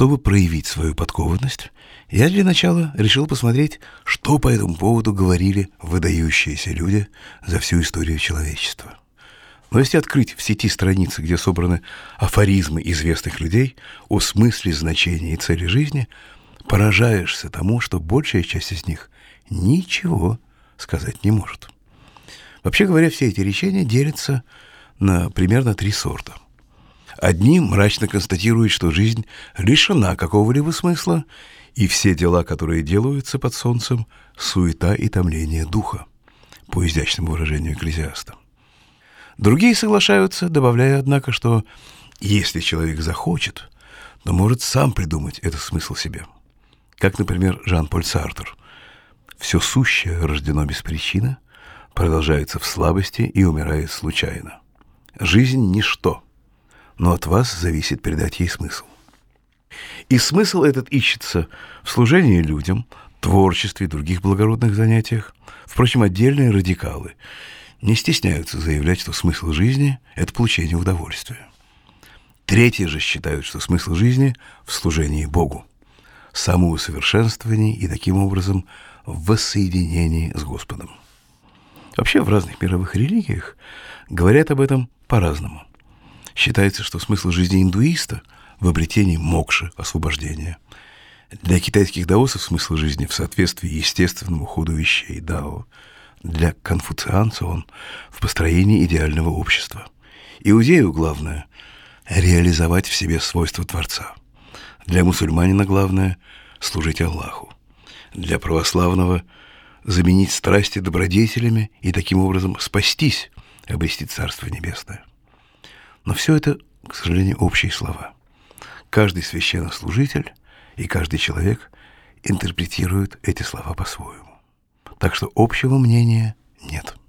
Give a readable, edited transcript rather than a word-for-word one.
Чтобы проявить свою подкованность, я для начала решил посмотреть, что по этому поводу говорили выдающиеся люди за всю историю человечества. Но если открыть в сети страницы, где собраны афоризмы известных людей о смысле, значении и цели жизни, поражаешься тому, что большая часть из них ничего сказать не может. Вообще говоря, все эти речения делятся на примерно 3 сорта. Одни мрачно констатируют, что жизнь лишена какого-либо смысла, и все дела, которые делаются под солнцем, суета и томление духа, по изящному выражению Экклезиаста. Другие соглашаются, добавляя, однако, что если человек захочет, то может сам придумать этот смысл себе. Как, например, Жан-Поль Сартр. «Все сущее рождено без причины, продолжается в слабости и умирает случайно. Жизнь – ничто, но от вас зависит придать ей смысл». И смысл этот ищется в служении людям, творчестве и других благородных занятиях. Впрочем, отдельные радикалы не стесняются заявлять, что смысл жизни – это получение удовольствия. Третьи же считают, что смысл жизни в служении Богу, самоусовершенствовании и, таким образом, в воссоединении с Господом. Вообще, в разных мировых религиях говорят об этом по-разному. Считается, что смысл жизни индуиста в обретении мокши, освобождения. Для китайских даосов смысл жизни в соответствии естественному ходу вещей, дао. Для конфуцианца он в построении идеального общества. Иудею главное – реализовать в себе свойства Творца. Для мусульманина главное – служить Аллаху. Для православного – заменить страсти добродетелями и таким образом спастись, обрести Царство Небесное. Но все это, к сожалению, общие слова. Каждый священнослужитель и каждый человек интерпретирует эти слова по-своему. Так что общего мнения нет.